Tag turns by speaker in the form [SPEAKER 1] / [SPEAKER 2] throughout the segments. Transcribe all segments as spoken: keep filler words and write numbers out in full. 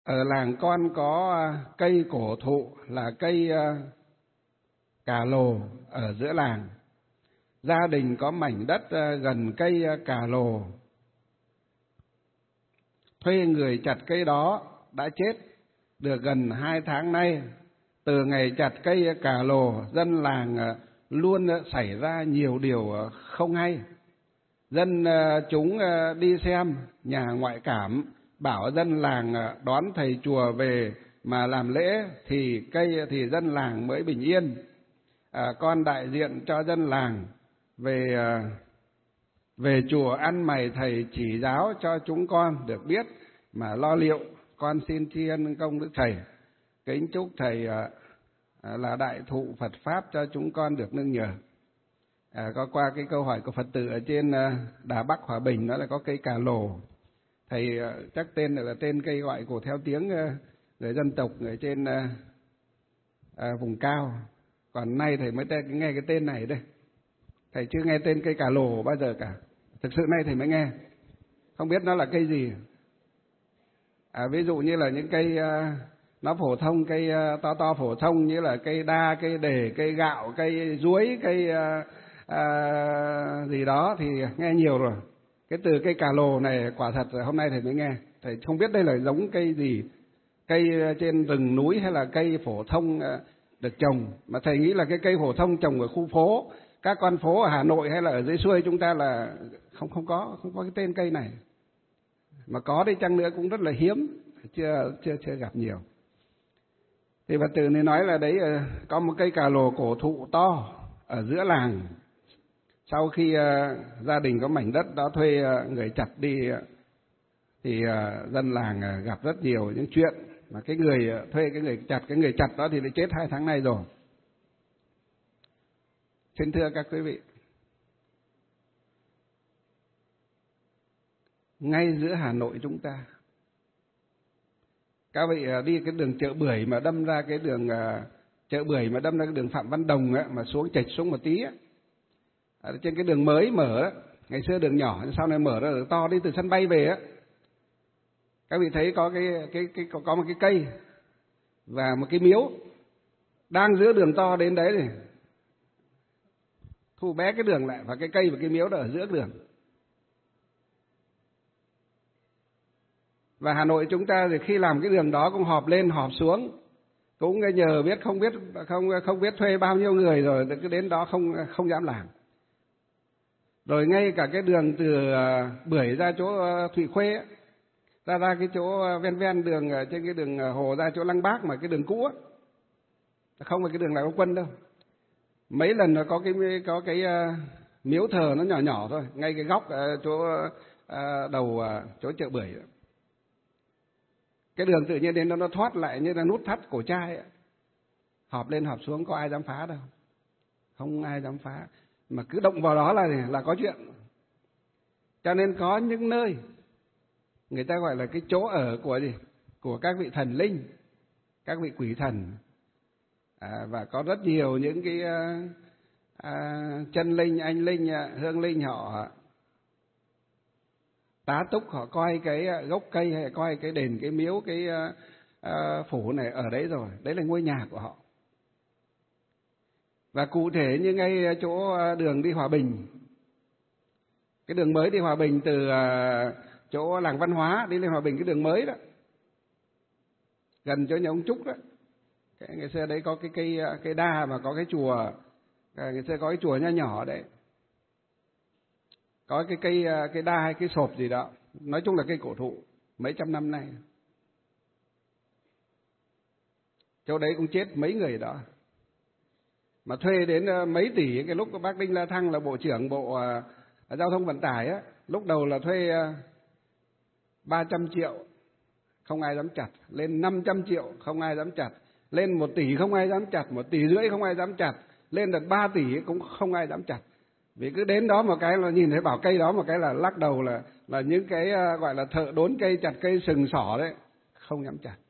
[SPEAKER 1] Ở làng con có cây cổ thụ là cây cà lồ ở giữa làng. Gia đình có mảnh đất gần cây cà lồ. Thuê người chặt cây đó đã chết được gần hai tháng nay. Từ ngày chặt cây cà lồ, dân làng luôn xảy ra nhiều điều không hay. Dân chúng đi xem nhà ngoại cảm, bảo dân làng đón thầy chùa về mà làm lễ thì cây thì dân làng mới bình yên. À, con đại diện cho dân làng về về chùa ăn mày thầy chỉ giáo cho chúng con được biết mà lo liệu. Con xin tri ân công đức thầy, kính chúc thầy à, là đại thụ Phật pháp cho chúng con được nương nhờ. À, có qua cái câu hỏi của Phật tử ở trên Đà Bắc Hòa Bình, đó là có cây cà lồ. Thầy chắc tên này là tên cây gọi của theo tiếng người dân tộc ở trên à, vùng cao. Còn nay thầy mới nghe cái tên này đây. Thầy chưa nghe tên cây cà lồ bao giờ cả. Thực sự nay thầy mới nghe. Không biết nó là cây gì. À, ví dụ như là những cây uh, nó phổ thông, cây uh, to to phổ thông như là cây đa, cây đề, cây gạo, cây ruối, cây uh, uh, gì đó thì nghe nhiều rồi. Cái từ cây cà lồ này quả thật hôm nay thầy mới nghe. Thầy không biết đây là giống cây gì, cây trên rừng núi hay là cây phổ thông uh, được trồng. Mà thầy nghĩ là cái cây phổ thông trồng ở khu phố, các con phố ở Hà Nội hay là ở dưới xuôi chúng ta là không không có không có cái tên cây này. Mà có đi chăng nữa cũng rất là hiếm, chưa chưa chưa gặp nhiều. Thì Phật tử này nói là đấy có một cây cà lồ cổ thụ to ở giữa làng. Sau khi uh, gia đình có mảnh đất đó thuê uh, người chặt đi uh, thì uh, dân làng uh, gặp rất nhiều những chuyện mà cái người uh, thuê cái người chặt cái người chặt đó thì đã chết hai tháng nay rồi. Xin thưa các quý vị, ngay giữa Hà Nội chúng ta, các vị đi cái đường Chợ Bưởi mà đâm ra cái đường Chợ Bưởi mà đâm ra cái đường Phạm Văn Đồng ấy, mà xuống chệch xuống một tí ấy, ở trên cái đường mới mở ấy, ngày xưa đường nhỏ sau này mở ra đường to đi từ sân bay về á, các vị thấy có cái cái cái có, có một cái cây và một cái miếu đang giữa đường to đến đấy thì thu bé cái đường lại, và cái cây và cái miếu đó ở giữa đường. Và Hà Nội chúng ta thì khi làm cái đường đó cũng họp lên họp xuống, cũng nhờ biết không biết không không biết thuê bao nhiêu người rồi, cứ đến đó không không dám làm. Rồi ngay cả cái đường từ Bưởi ra chỗ Thụy Khuê ấy, ra ra cái chỗ ven ven đường trên cái đường hồ ra chỗ Lăng Bác mà cái đường cũ ấy, không phải cái đường Lạc Long Quân đâu. Mấy lần nó có cái có cái miếu thờ nó nhỏ nhỏ thôi, ngay cái góc chỗ đầu chỗ Chợ Bưởi ấy. Cái đường tự nhiên đến nó nó thoát lại như là nút thắt cổ chai ấy. Họp lên họp xuống có ai dám phá đâu, không ai dám phá, mà cứ động vào đó là là có chuyện. Cho nên có những nơi người ta gọi là cái chỗ ở của gì, của các vị thần linh, các vị quỷ thần, à, và có rất nhiều những cái à, à, chân linh, anh linh, hương linh họ tá túc, họ coi cái gốc cây hay coi cái đền, cái miếu, cái uh, phủ này ở đấy rồi, đấy là ngôi nhà của họ. Và cụ thể như ngay chỗ đường đi Hòa Bình, cái đường mới đi Hòa Bình từ uh, chỗ làng văn hóa đi lên Hòa Bình, cái đường mới đó, gần chỗ nhà ông Trúc đó, cái ngày xưa đấy có cái cây cây đa mà có cái chùa, ngày xưa có cái chùa nho nhỏ đấy. Có cái cây cây đa hay cái sộp gì đó, nói chung là cây cổ thụ mấy trăm năm nay. Chỗ đấy cũng chết mấy người đó, mà thuê đến mấy tỷ. Cái lúc bác Đinh La Thăng là bộ trưởng bộ uh, giao thông vận tải á, lúc đầu là thuê uh, ba trăm triệu không ai dám chặt, lên năm trăm triệu không ai dám chặt, lên một tỷ không ai dám chặt, một tỷ rưỡi không ai dám chặt, lên được ba tỷ cũng không ai dám chặt. Vì cứ đến đó một cái là nhìn thấy bảo cây đó một cái là lắc đầu, là là những cái uh, gọi là thợ đốn cây, chặt cây sừng sỏ đấy, không dám chặt.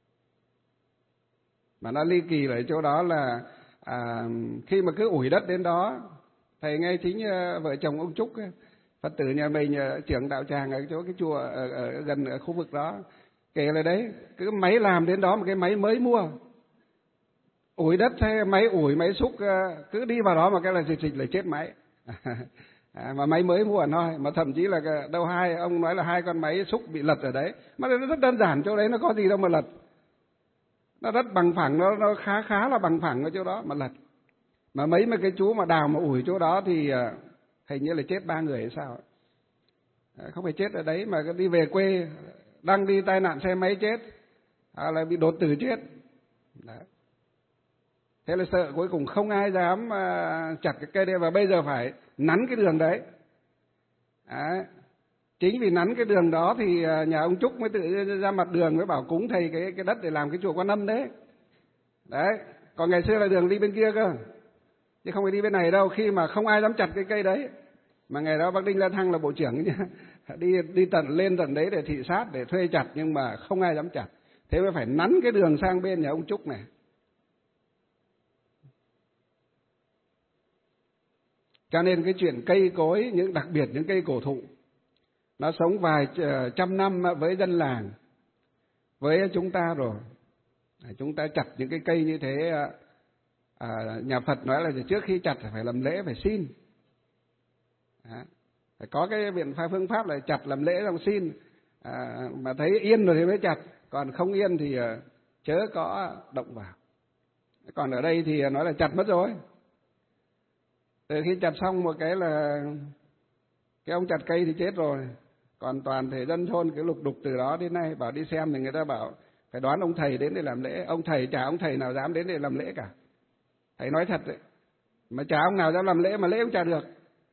[SPEAKER 1] Mà nó ly kỳ ở chỗ đó là à, khi mà cứ ủi đất đến đó, thầy nghe chính uh, vợ chồng ông Trúc ấy, Phật tử nhà mình uh, trưởng đạo tràng ở chỗ cái chùa ở, ở gần ở khu vực đó, Kể là đấy, cứ máy làm đến đó, một cái máy mới mua, ủi đất hay máy ủi, máy xúc, cứ đi vào đó mà cái là dịch dịch là chết máy. À, mà máy mới mua thôi, mà thậm chí là đâu hai, ông nói là hai con máy xúc bị lật ở đấy, mà nó rất đơn giản, chỗ đấy nó có gì đâu mà lật, nó rất bằng phẳng, nó nó khá khá là bằng phẳng ở chỗ đó mà lật. Mà mấy mấy cái chú mà đào mà ủi chỗ đó thì hình như là chết ba người hay sao, không phải chết ở đấy mà đi về quê đang đi tai nạn xe máy chết, à, là bị đột tử chết. Đấy. Thế là sợ cuối cùng không ai dám uh, chặt cái cây đấy, và bây giờ phải nắn cái đường đấy. Đấy. Chính vì nắn cái đường đó thì uh, nhà ông Trúc mới tự ra mặt đường mới bảo cúng thầy cái cái đất để làm cái chùa Quan Âm đấy. Đấy. Còn ngày xưa là đường đi bên kia cơ, chứ không phải đi bên này đâu, khi mà không ai dám chặt cái cây đấy. Mà ngày đó bác Đinh La Thăng là bộ trưởng nhá, đi đi tận lên tận đấy để thị sát, để thuê chặt, nhưng mà không ai dám chặt. Thế mới phải nắn cái đường sang bên nhà ông Trúc này. Cho nên cái chuyện cây cối, những đặc biệt những cây cổ thụ, nó sống vài trăm năm với dân làng, với chúng ta rồi. Chúng ta chặt những cái cây như thế, à, nhà Phật nói là trước khi chặt phải làm lễ, phải xin. À, phải có cái biện pháp phương pháp là chặt làm lễ xong xin, à, mà thấy yên rồi thì mới chặt, còn không yên thì uh, chớ có động vào. Còn ở đây thì nói là chặt mất rồi. Từ khi chặt xong một cái là cái ông chặt cây thì chết rồi, còn toàn thể dân thôn cứ lục đục từ đó đến nay. Bảo đi xem thì người ta bảo phải đoán ông thầy đến để làm lễ. Ông thầy, chả ông thầy nào dám đến để làm lễ cả. Thầy nói thật đấy, mà chả ông nào dám làm lễ, mà lễ cũng chả được.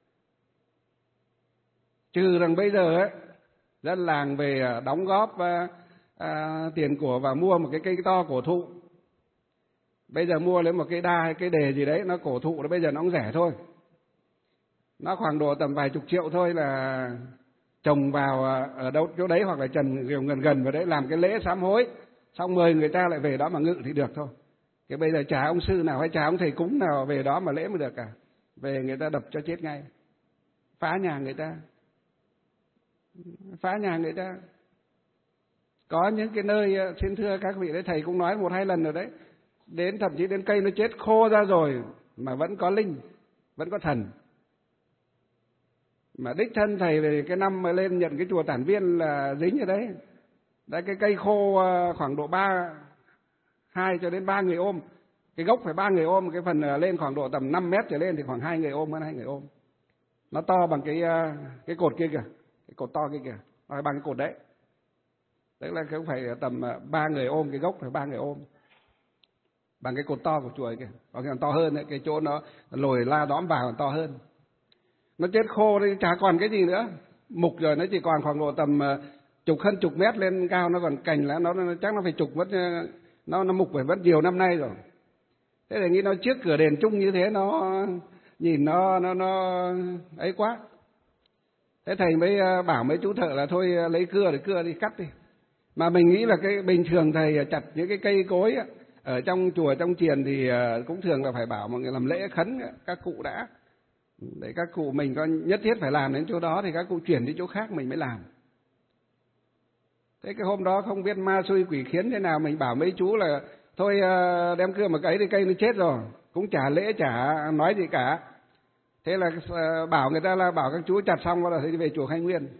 [SPEAKER 1] Trừ rằng bây giờ ấy, dân làng về đóng góp à, à, tiền của và mua một cái cây to cổ thụ. Bây giờ mua lấy một cây đa hay cây đề gì đấy, nó cổ thụ, nó bây giờ nó cũng rẻ thôi. Nó khoảng độ tầm vài chục triệu thôi, là trồng vào ở đâu chỗ đấy, hoặc là trần gần gần vào đấy, làm cái lễ sám hối, xong mời người ta lại về đó mà ngự thì được thôi. Cái bây giờ chả ông sư nào hay chả ông thầy cúng nào về đó mà lễ mới được cả. Về người ta đập cho chết ngay, phá nhà người ta, phá nhà người ta. Có những cái nơi, xin thưa các vị đấy, thầy cũng nói một hai lần rồi đấy, đến thậm chí đến cây nó chết khô ra rồi mà vẫn có linh, vẫn có thần. Mà đích thân thầy về cái năm mà lên nhận cái chùa Tản Viên là dính ở đấy. Đấy, cái cây khô khoảng độ ba, hai cho đến ba người ôm. Cái gốc phải ba người ôm, cái phần lên khoảng độ tầm năm mét trở lên thì khoảng hai người ôm, hơn hai người ôm. Nó to bằng cái cái cột kia kìa, cái cột to kia kìa, nó bằng cái cột đấy. Tức là không phải tầm ba người ôm, cái gốc phải ba người ôm. Bằng cái cột to của chùa kìa, còn cái còn to hơn ấy, cái chỗ nó lồi la đóm vào còn to hơn. Nó chết khô đi, chả còn cái gì nữa, mục rồi, nó chỉ còn khoảng độ tầm chục hơn chục mét lên cao, nó còn cành lá, nó, nó chắc nó phải chục mất, nó nó mục phải mất nhiều năm nay rồi. Thế thì nghĩ nó trước cửa đền chung như thế, nó nhìn nó nó nó ấy quá. Thế thầy mới bảo mấy chú thợ là thôi lấy cưa để cưa đi, cắt đi. Mà mình nghĩ là cái bình thường thầy chặt những cái cây cối ở trong chùa trong chiền thì cũng thường là phải bảo mọi người làm lễ khấn các cụ đã, để các cụ mình có nhất thiết phải làm đến chỗ đó thì các cụ chuyển đi chỗ khác mình mới làm. Thế cái hôm đó không biết ma xui quỷ khiến thế nào, mình bảo mấy chú là thôi đem cưa mà cấy thì cây nó chết rồi, cũng chả lễ chả nói gì cả. Thế là bảo người ta là bảo các chú chặt xong rồi thì đi về chùa Khai Nguyên.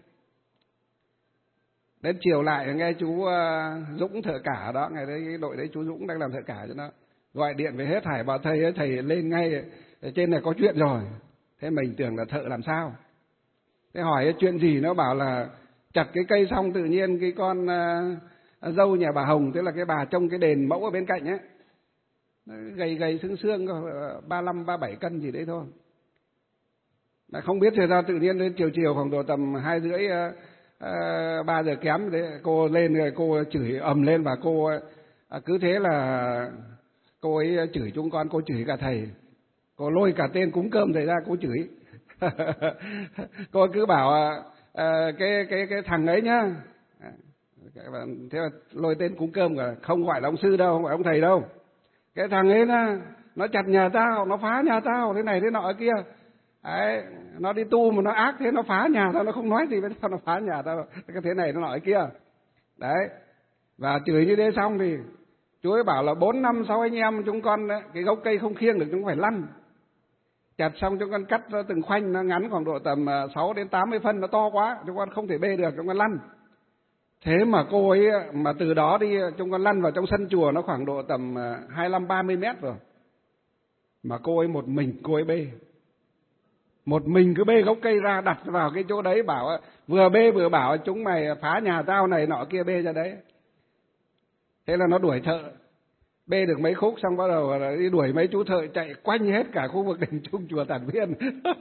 [SPEAKER 1] Đến chiều lại nghe chú Dũng thợ cả đó, ngày đấy cái đội đấy chú Dũng đang làm thợ cả cho nó, gọi điện về hết thảy bảo thầy ơi, thầy lên ngay trên này có chuyện rồi. Thế mình tưởng là thợ làm sao. Thế hỏi chuyện gì, nó bảo là chặt cái cây xong tự nhiên cái con uh, dâu nhà bà Hồng, tức là cái bà trông cái đền mẫu ở bên cạnh ấy, gầy gầy xương xương, ba lăm ba bảy cân gì đấy thôi. Đã không biết thì ra tự nhiên đến chiều chiều khoảng độ tầm hai rưỡi ba uh, giờ kém đấy, cô lên rồi cô chửi ầm lên, và cô uh, cứ thế là cô ấy chửi chúng con, cô chửi cả thầy, cô lôi cả tên cúng cơm thầy ra cô chửi. Cô cứ bảo uh, cái cái cái thằng ấy nhá, thế là lôi tên cúng cơm cả, không gọi là ông sư đâu, không phải ông thầy đâu. Cái thằng ấy nó nó chặt nhà tao, nó phá nhà tao, thế này thế nọ kia. Đấy, nó đi tu mà nó ác thế, nó phá nhà tao, nó không nói gì với tao, nó phá nhà tao, cái thế này nó nọ kia. Đấy, Và chửi như thế xong thì chú ấy bảo là bốn năm sáu anh em chúng con ấy, cái gốc cây không khiêng được chúng phải lăn. Chặt xong chúng con cắt ra từng khoanh, nó ngắn khoảng độ tầm sáu đến tám mươi phân, nó to quá, chúng con không thể bê được, chúng con lăn. Thế mà cô ấy, mà từ đó đi chúng con lăn vào trong sân chùa nó khoảng độ tầm hai mươi lăm ba mươi mét rồi. Mà cô ấy một mình cô ấy bê. Một mình cứ bê gốc cây ra đặt vào cái chỗ đấy, bảo vừa bê vừa bảo chúng mày phá nhà tao này nọ kia, bê ra đấy. Thế là nó đuổi thợ. Bê được mấy khúc xong bắt đầu đi đuổi mấy chú thợ chạy quanh hết cả khu vực đền Trung chùa Tản Viên.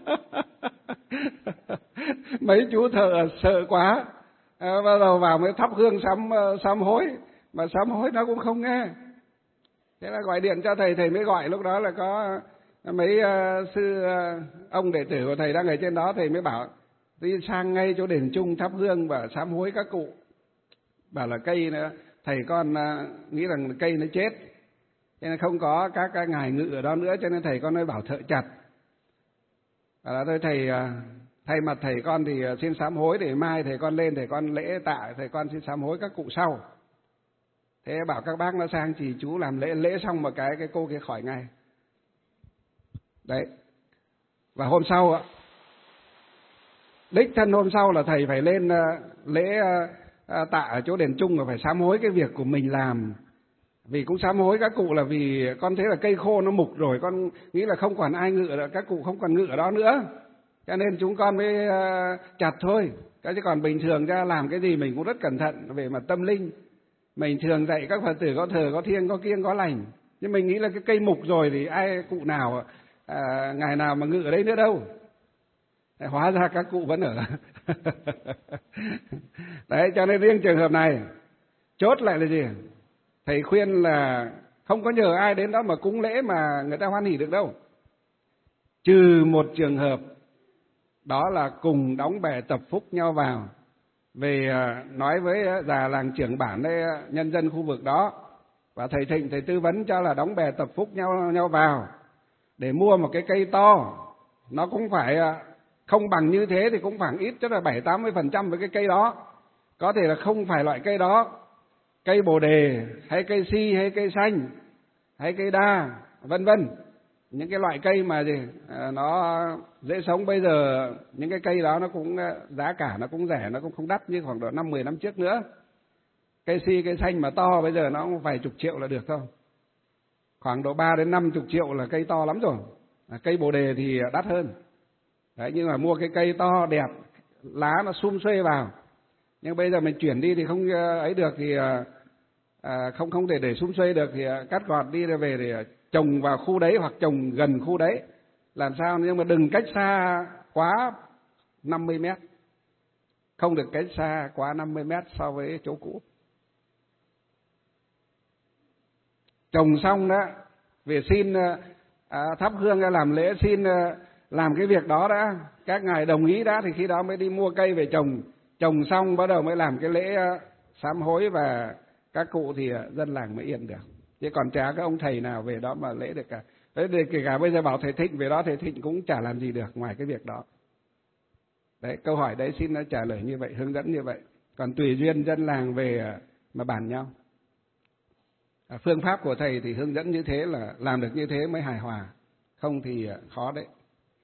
[SPEAKER 1] Mấy chú thợ sợ quá, à, bắt đầu vào mới thắp hương sám sám hối, mà sám hối nó cũng không nghe. Thế là gọi điện cho thầy, thầy mới gọi. Lúc đó là có mấy uh, sư uh, ông đệ tử của thầy đang ở trên đó, thầy mới bảo đi sang ngay chỗ đền Trung thắp hương và sám hối các cụ. Bảo là cây nữa, thầy con uh, nghĩ rằng cây nó chết, cho nên không có các cái ngài ngự ở đó nữa, cho nên thầy con mới bảo thợ chặt. Bảo là thôi thầy, uh, thay mặt thầy con thì xin sám hối, để mai thầy con lên thầy con lễ tạ, thầy con xin sám hối các cụ sau. Thế bảo các bác nó sang chỉ chú làm lễ, lễ xong một cái cái cô kia khỏi ngay. Đấy. Và hôm sau ạ, đích thân hôm sau là thầy phải lên uh, lễ uh, tạ ở chỗ đền Trung, và phải sám hối cái việc của mình làm. Vì cũng sám hối các cụ là vì con thấy là cây khô nó mục rồi, con nghĩ là không còn ai ngự nữa, các cụ không còn ngự ở đó nữa, cho nên chúng con mới uh, chặt thôi. Cái chứ còn bình thường ra làm cái gì mình cũng rất cẩn thận về mặt tâm linh. Mình thường dạy các Phật tử có thờ, có thiêng, có kiêng, có lành. Nhưng mình nghĩ là cái cây mục rồi thì ai cụ nào, à, ngày nào mà ngự ở đấy nữa đâu. Hóa ra các cụ vẫn ở. Đấy, cho nên riêng trường hợp này, chốt lại là gì? Thầy khuyên là không có nhờ ai đến đó mà cúng lễ mà người ta hoan hỉ được đâu. Trừ một trường hợp, đó là cùng đóng bè tập phúc nhau vào. Về nói với già làng trưởng bản đây, nhân dân khu vực đó, và thầy Thịnh thầy tư vấn cho là đóng bè tập phúc nhau nhau vào để mua một cái cây to. Nó cũng phải không bằng như thế thì cũng khoảng ít, chắc là bảy tám mươi phần trăm với cái cây đó. Có thể là không phải loại cây đó, cây bồ đề hay cây si hay cây xanh hay cây đa vân vân, những cái loại cây mà gì nó dễ sống. Bây giờ những cái cây đó nó cũng giá cả nó cũng rẻ, nó cũng không đắt như khoảng độ năm mười năm trước nữa. Cây si cây xanh mà to bây giờ nó cũng vài chục triệu là được thôi, khoảng độ ba đến năm chục triệu là cây to lắm rồi. Cây bồ đề thì đắt hơn. Đấy, nhưng mà mua cái cây to đẹp, lá nó sum xuê vào. Nhưng bây giờ mình chuyển đi thì không ấy được, thì à, không không thể để sum xuê được, thì cắt gọt đi rồi về để trồng vào khu đấy hoặc trồng gần khu đấy làm sao, nhưng mà đừng cách xa quá năm mươi mét, không được cách xa quá năm mươi mét so với chỗ cũ. Trồng xong đó, về xin à, thắp hương ra làm lễ, xin à, làm cái việc đó đã, các ngài đồng ý đã thì khi đó mới đi mua cây về trồng. Trồng xong bắt đầu mới làm cái lễ à, sám hối, và các cụ thì à, dân làng mới yên được. Chứ còn chả cái ông thầy nào về đó mà lễ được cả. Đấy, thì kể cả bây giờ bảo thầy Thịnh về đó, thầy Thịnh cũng chả làm gì được ngoài cái việc đó. Đấy, câu hỏi đấy xin nó trả lời như vậy, hướng dẫn như vậy. Còn tùy duyên dân làng về mà bàn nhau. À, phương pháp của thầy thì hướng dẫn như thế là làm được như thế mới hài hòa, không thì khó đấy.